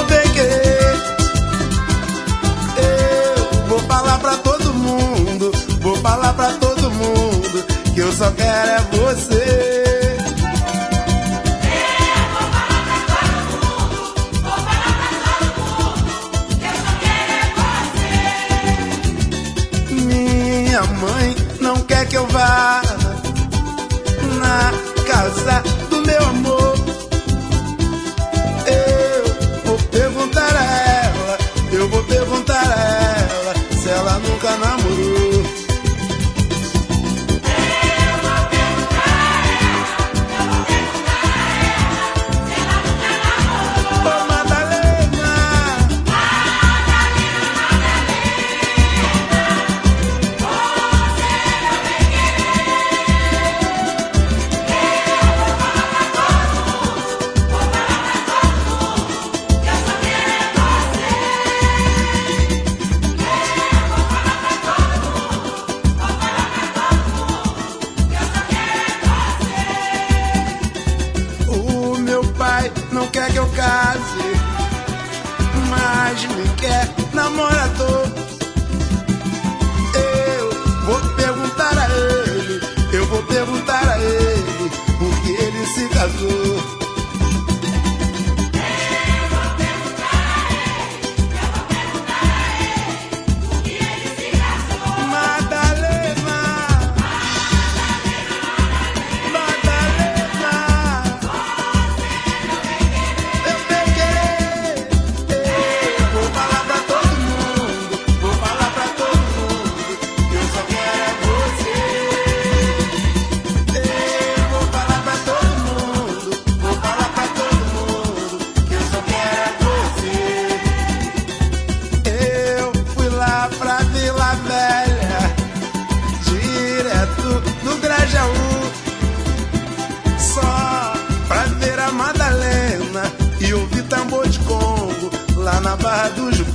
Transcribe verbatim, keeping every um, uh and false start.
vem querer. Eu vou falar pra todo mundo, vou falar pra todo mundo que eu só quero é você. Minha mãe não quer que eu vá na casa do meu amor. Eu vou perguntar a ela, eu vou perguntar a ela se ela nunca namorou. Eu vou perguntar a ela, eu vou perguntar a ela se ela nunca namorou. Ô Madalena, Madalena, Madalena, você não vem querer. Eu vou falar pra todo mundo, vou falar pra todo mundo que eu só quero é você. Eu vou falar pra todo mundo, vou falar pra todo mundo que eu só quero é você. o meu pai não quer que eu case, mas me quer namorador. Eu vou perguntar a ele, eu vou perguntar a ele por que ele se casou. Madalena, Madalena, eu vou querer. Eu vou falar pra todo mundo, vou falar pra todo mundo que eu só quero é você. Eu vou falar pra todo mundo, vou falar pra todo mundo que eu só quero é você. Eu fui lá pra Vila Velha, direto do Grajaú, só pra ver a Madalena e ouvir tambor de Congo lá na Barra dos